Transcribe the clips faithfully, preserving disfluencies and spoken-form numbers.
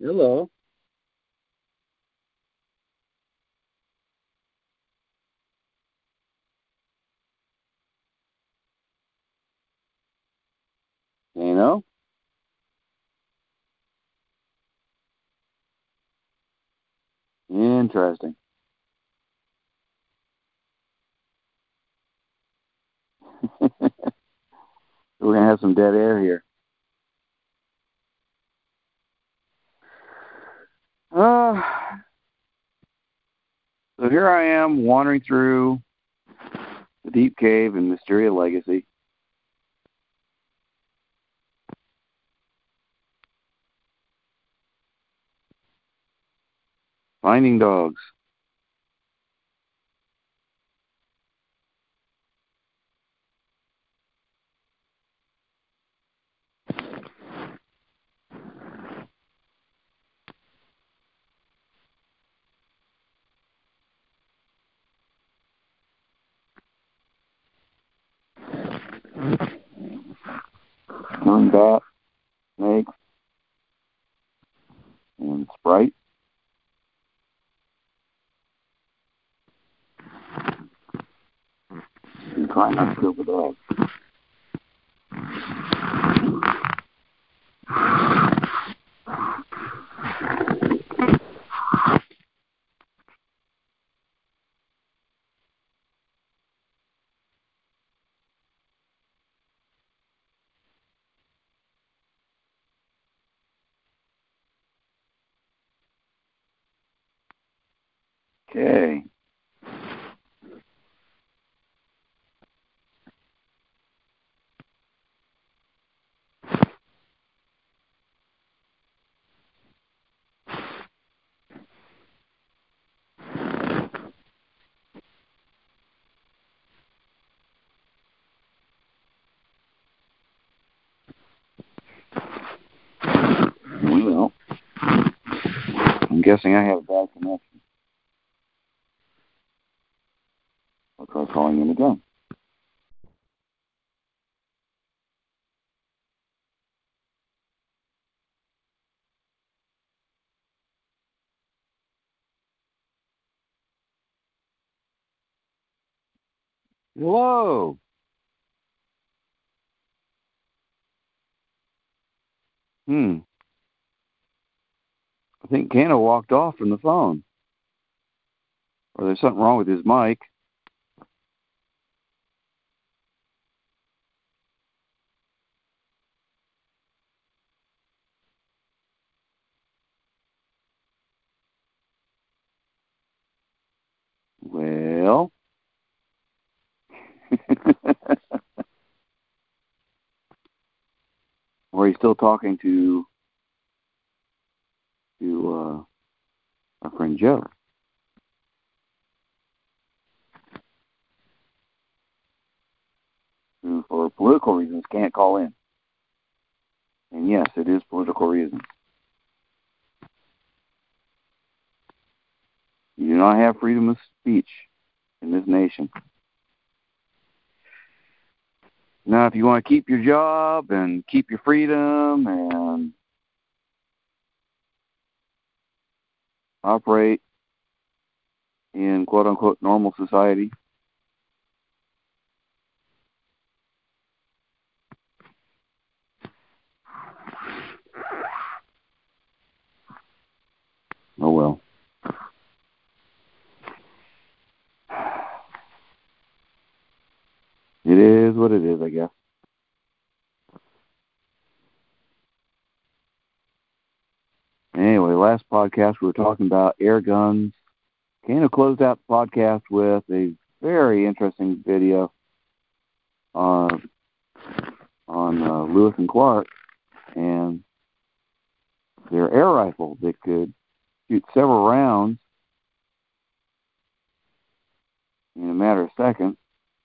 Hello. You know? Interesting. We're gonna have some dead air here. Uh, so here I am wandering through the deep cave in Mysteria Legacy. Finding dogs. One bat, snake, and Sprite. And try not to kill the dog. Okay. Well, I'm guessing I have a bad connection. I'll try calling him again. Hello. Hmm. I think Kano walked off from the phone. Or there's something wrong with his mic. Well. Or he's still talking to to uh, our friend Joe. Who, for political reasons, can't call in. And yes, it is political reasons. You do not have freedom of speech in this nation. Now, if you want to keep your job and keep your freedom and operate in quote-unquote normal society, oh well. It is what it is, I guess. Anyway, last podcast we were talking about air guns. Kano closed out the podcast with a very interesting video on on uh, Lewis and Clark and their air rifle that could shoot several rounds in a matter of seconds.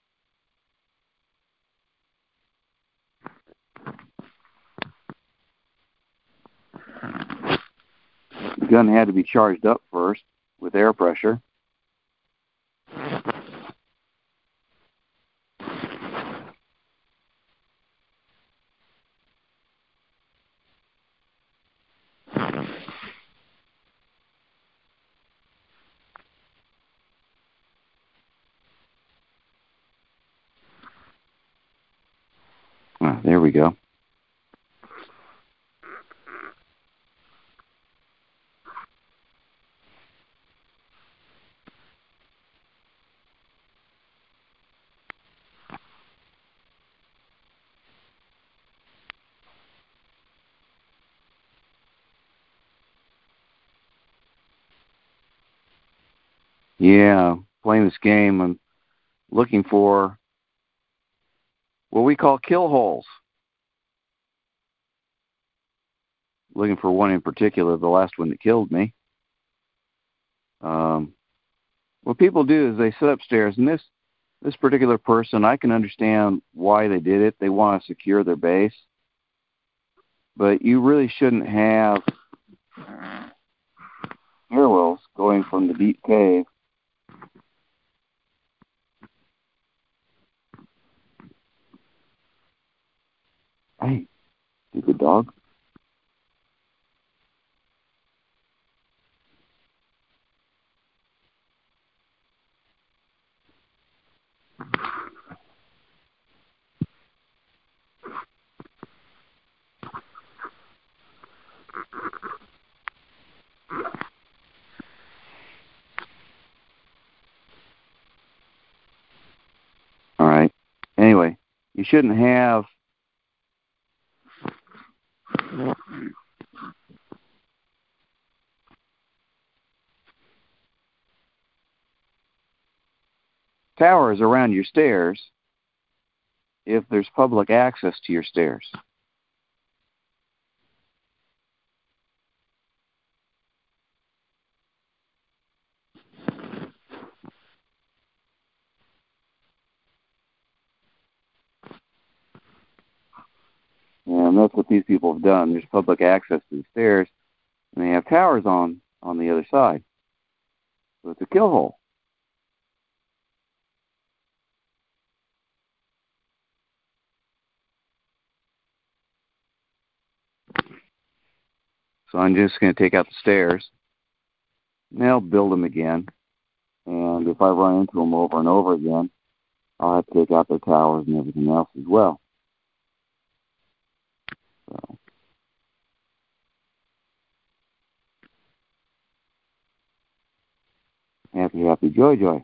The gun had to be charged up first with air pressure. Ah, there we go. Yeah, playing this game, I'm looking for what we call kill holes. Looking for one in particular, the last one that killed me. Um, what people do is they set up stairs, and this this particular person, I can understand why they did it. They want to secure their base, but you really shouldn't have stairwells going from the deep cave Hey, stupid dog. All right. Anyway, you shouldn't have towers around your stairs if there's public access to your stairs. And that's what these people have done. There's public access to the stairs, and they have towers on, on the other side. So it's a kill hole. So I'm just going to take out the stairs, and I'll build them again. And if I run into them over and over again, I'll have to take out their towers and everything else as well. So, happy, happy, joy, joy.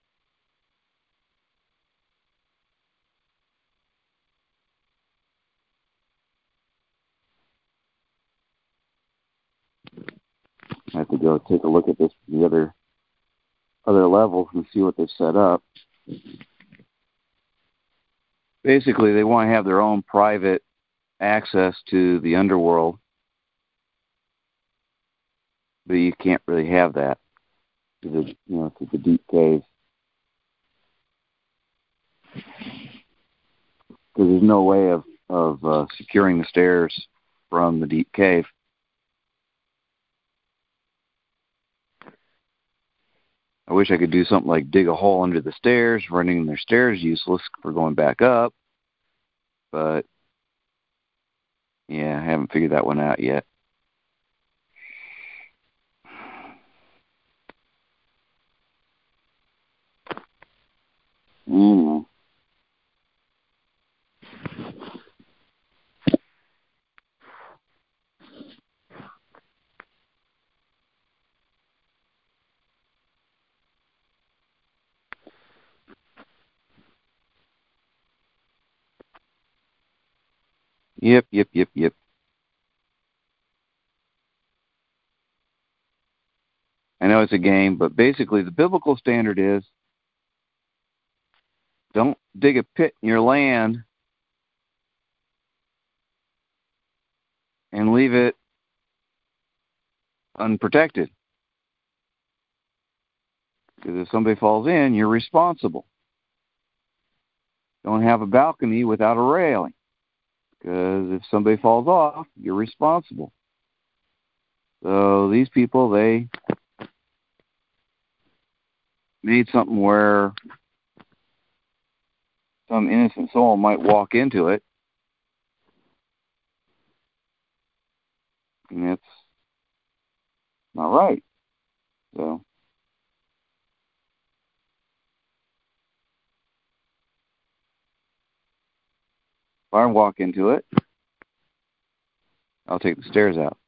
I have to go take a look at this, the other other levels, and see what they've set up. Basically, they want to have their own private access to the underworld, but you can't really have that to the, you know, to the deep caves, because there's no way of of uh, securing the stairs from the deep cave. I wish I could do something like dig a hole under the stairs, running their stairs useless for going back up, but yeah, I haven't figured that one out yet. Mm. Yep, yep, yep, yep. I know it's a game, but basically the biblical standard is don't dig a pit in your land and leave it unprotected. Because if somebody falls in, you're responsible. Don't have a balcony without a railing. Because if somebody falls off, you're responsible. So these people, they made something where some innocent soul might walk into it. And it's not right. So I walk into it, I'll take the stairs out.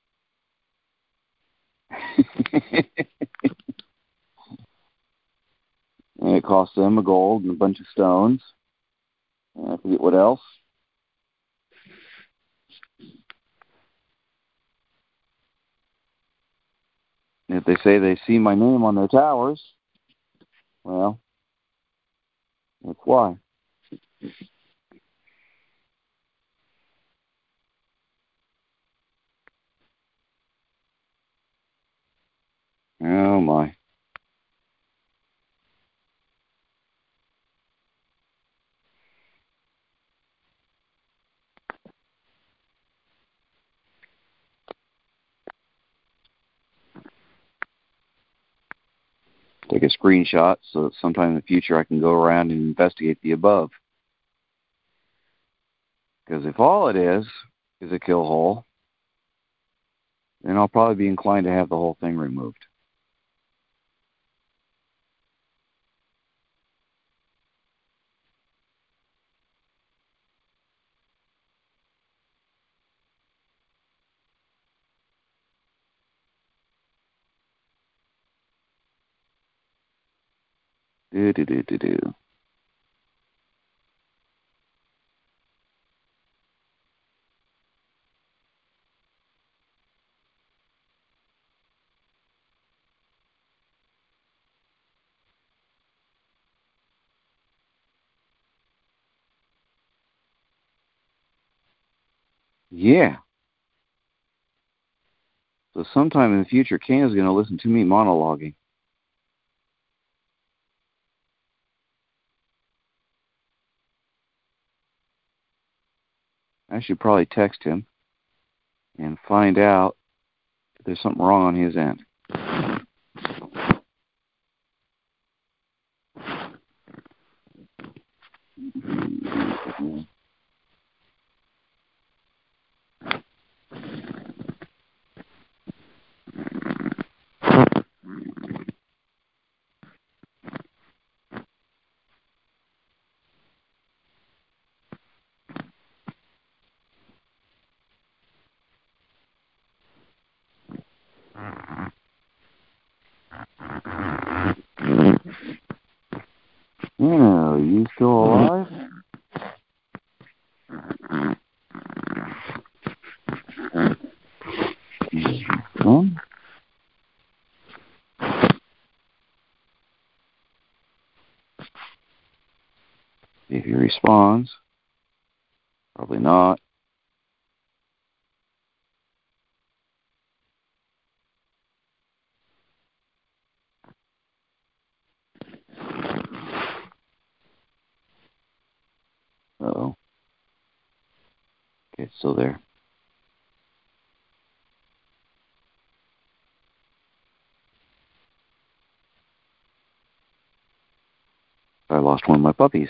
And it costs them a gold and a bunch of stones. And I forget what else. And if they say they see my name on their towers, well, that's why. Oh, my. Take a screenshot so that sometime in the future I can go around and investigate the above. Because if all it is is a kill hole, then I'll probably be inclined to have the whole thing removed. Do do do do do. Yeah. So sometime in the future, Kana's going to listen to me monologuing. I should probably text him and find out if there's something wrong on his end. Yeah, are you still alive? Hmm? If he responds, probably not. Uh-oh. Okay, it's still there. I lost one of my puppies.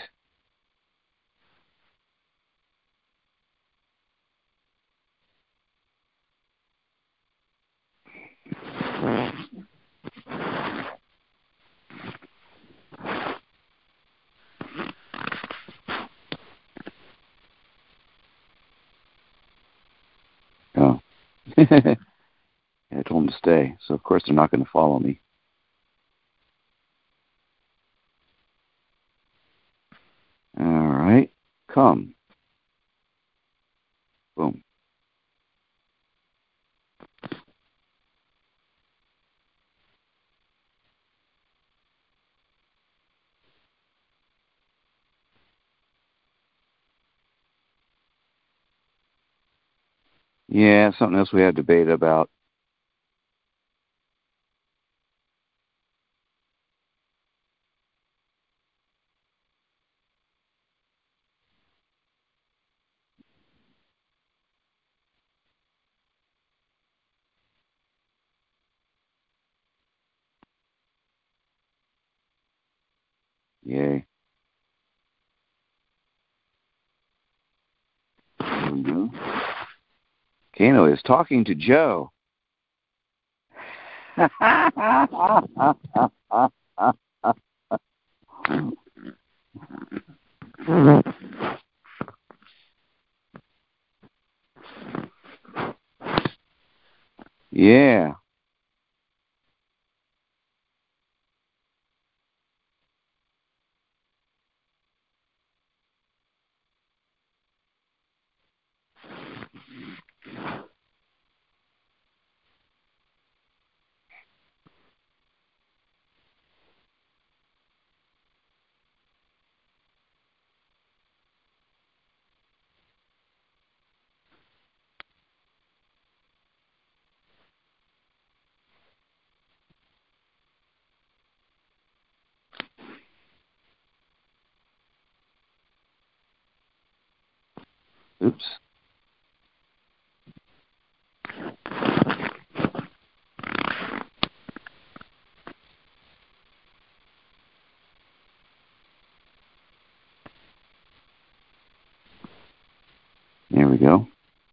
Oh. I told them to stay, so of course they're not going to follow me. All right, come. Boom. Yeah, something else we had debate about. Yay. There we go. Kano is talking to Joe. Yeah. Oops. There we go.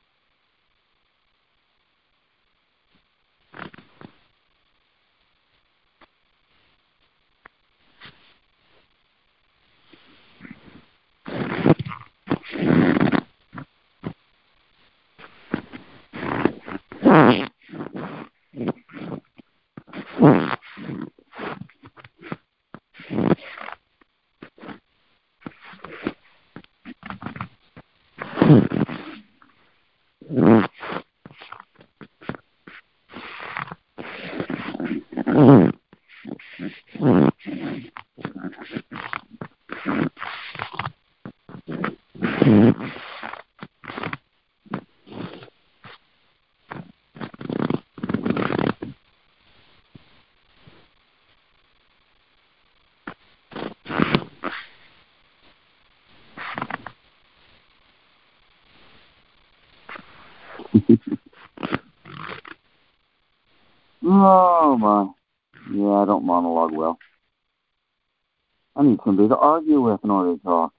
Oh, my. Yeah, I don't monologue well. I need somebody to argue with in order to talk.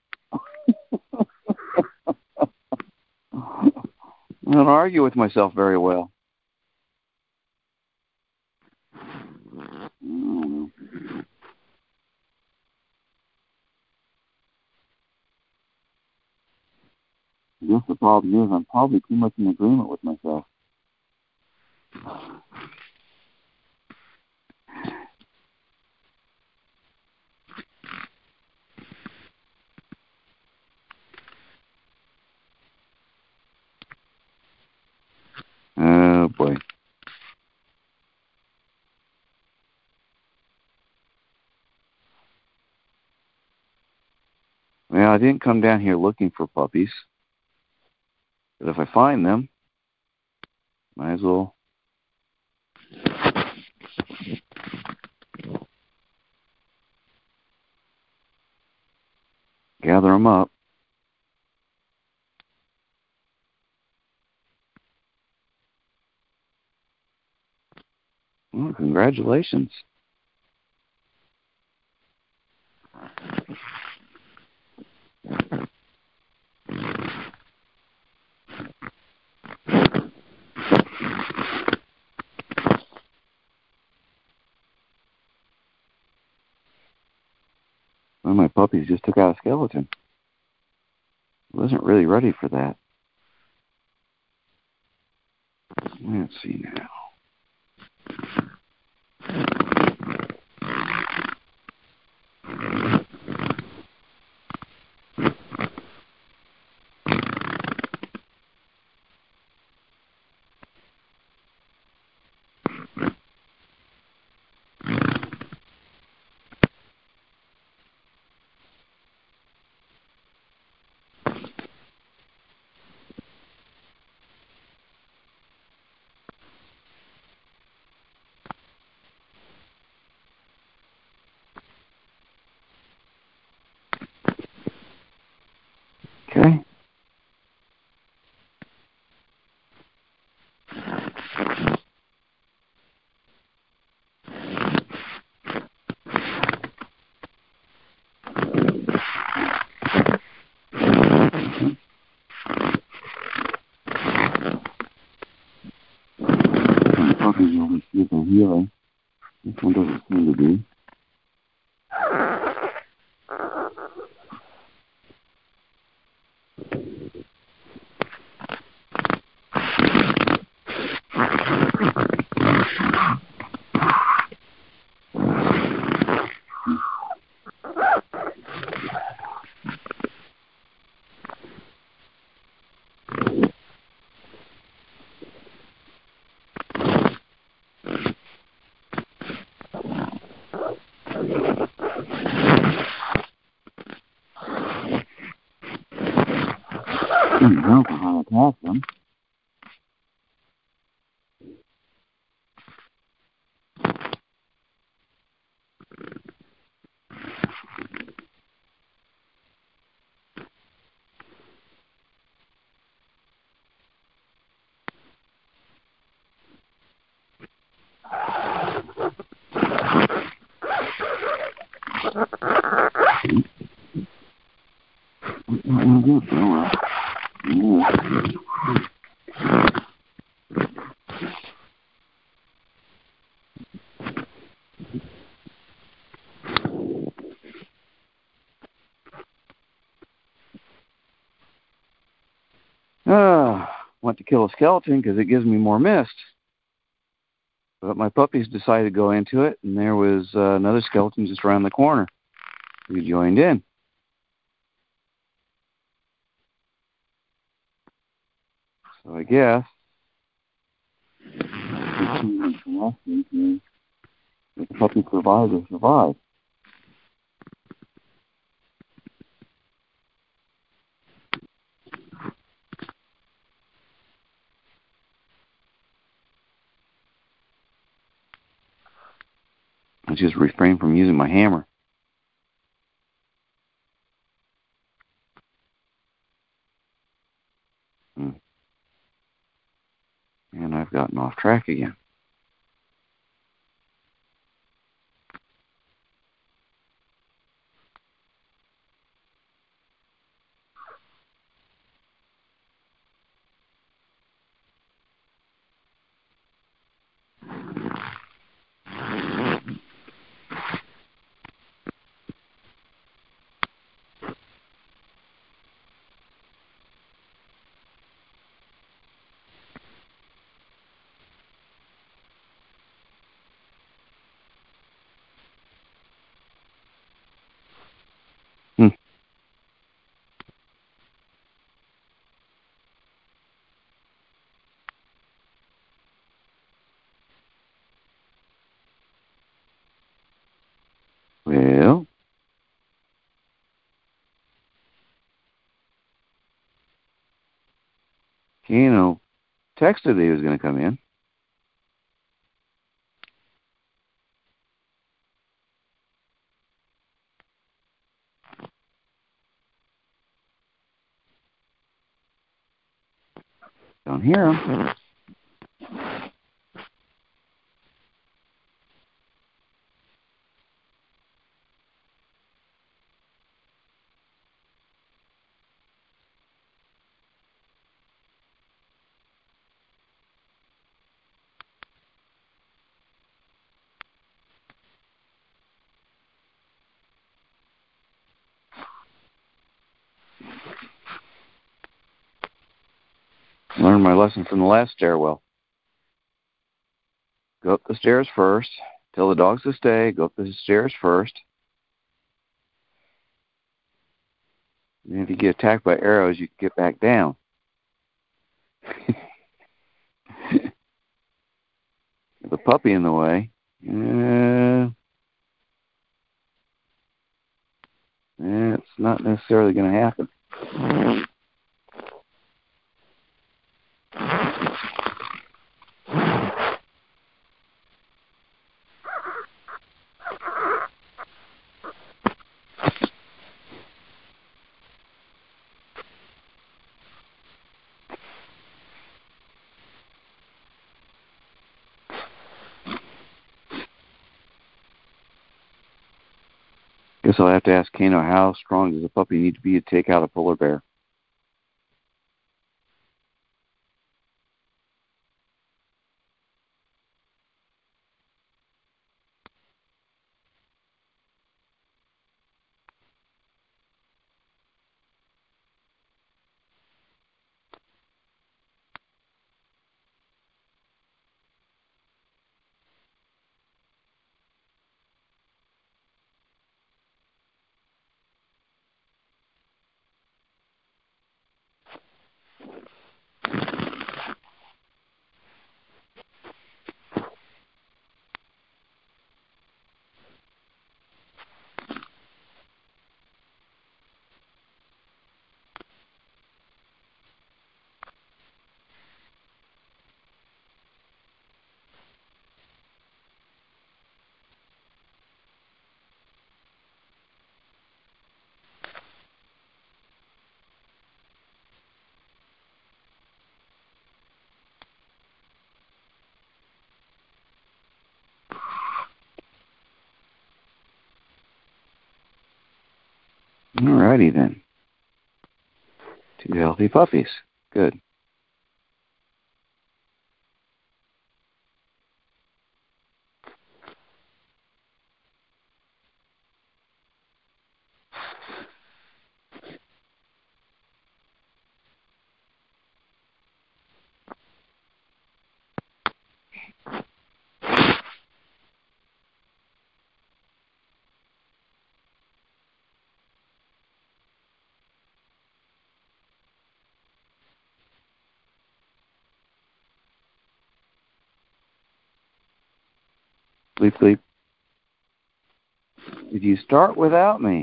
I don't argue with myself very well. Mm. I guess the problem is I'm probably too much in agreement with myself. Oh, boy. Well, I didn't come down here looking for puppies. But if I find them, might as well gather them up. Well, congratulations. One of my puppies just took out a skeleton. I wasn't really ready for that. Let's see now. Okay. My puppies always see they're healing. This one doesn't seem to be. awesome. Uh, went to kill a skeleton because it gives me more mist. But my puppies decided to go into it, and there was uh, another skeleton just around the corner who joined in. So I guess if the puppy survives, they survive. I just refrain from using my hammer. Hmm. And I've gotten off track again. Hmm. Well, Kano texted that he was going to come in. Don't hear him. Learned my lesson from the last stairwell. Go up the stairs first. Tell the dogs to stay. Go up the stairs first. And if you get attacked by arrows, you can get back down. The puppy in the way. Uh, it's not necessarily going to happen. Guess I'll have to ask Kano, how strong does a puppy need to be to take out a polar bear? Alrighty then. Two healthy puppies. Good. Sleep, sleep. Did you start without me?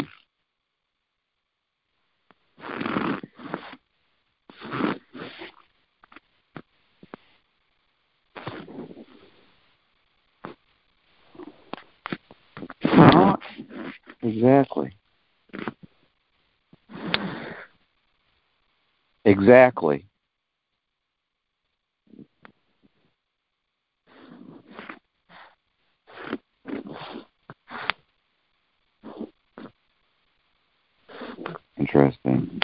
Not exactly. Exactly. Interesting.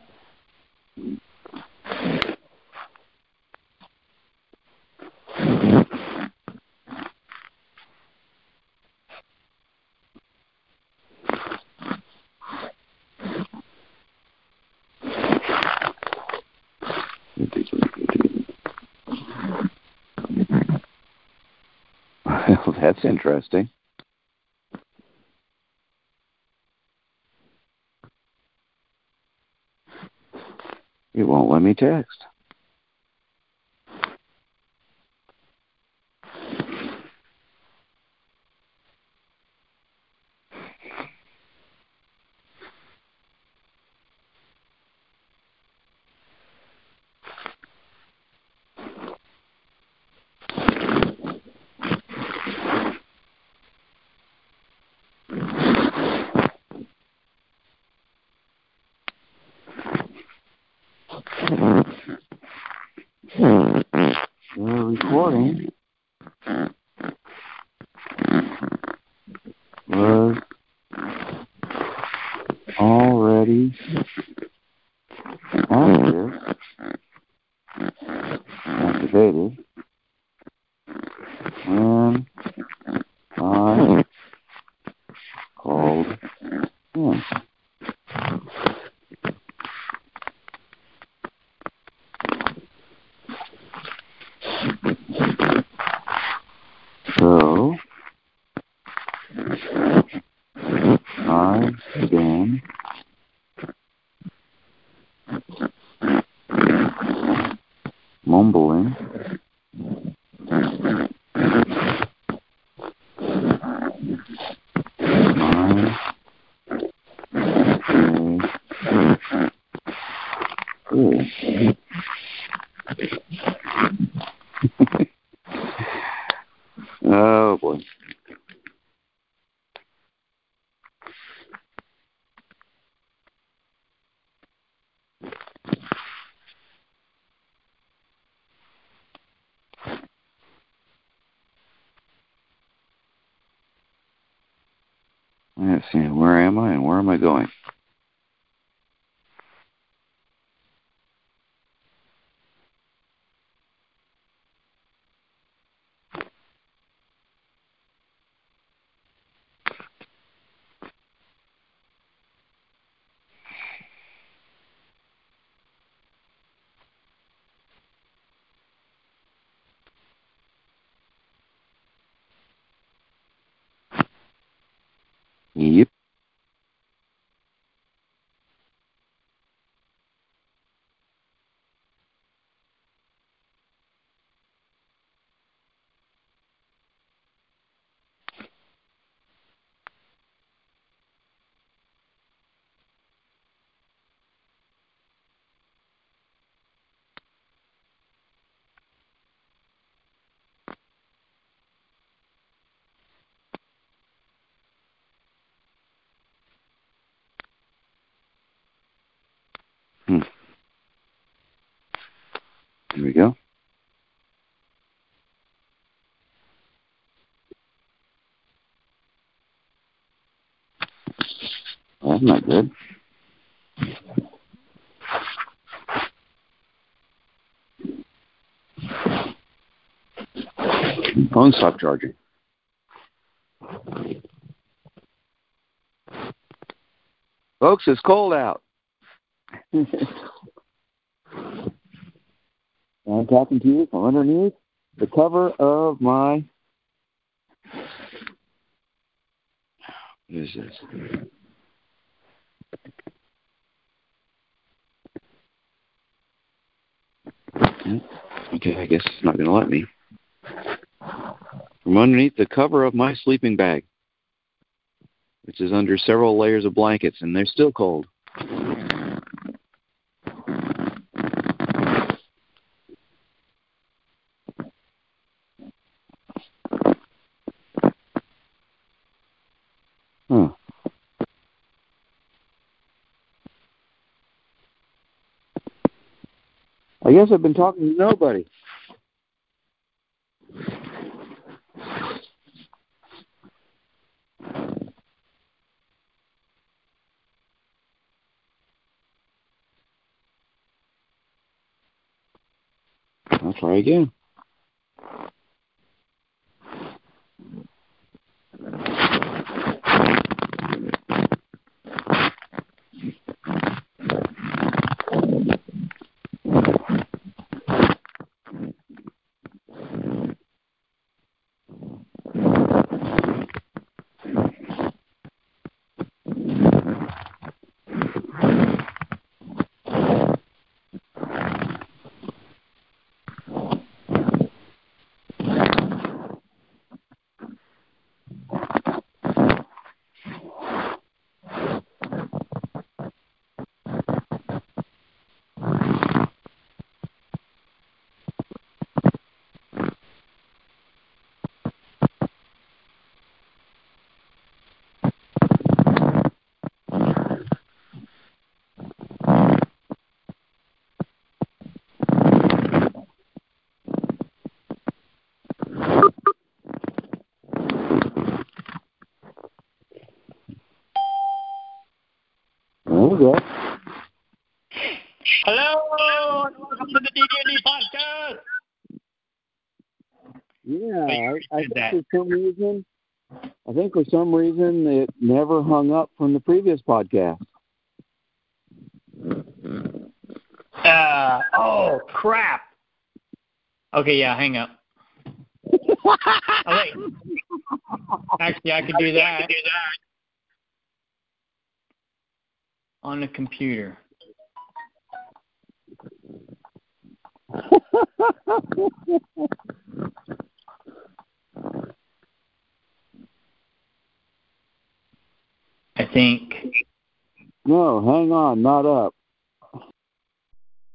Well, that's interesting. It won't let me text. The recording was already active, activated, when I called in. So, I've been mumbling my way through. Oh boy. Let's see, where am I and where am I going? Yep. Hmm. Here we go. Well, that's not good. Phone stopped charging. Folks, it's cold out. I'm talking to you from underneath the cover of my... What is this? Okay, I guess it's not going to let me. From underneath the cover of my sleeping bag, which is under several layers of blankets, and they're still cold. Huh. I guess I've been talking to nobody. I'll try again. There Hello, and welcome to the D D and D podcast. Yeah, I, I, I think think for some reason, I think for some reason it never hung up from the previous podcast. Uh, oh, crap. Okay, yeah, hang up. Oh, wait. Actually, I could do that on the computer. I think. No, hang on, not up.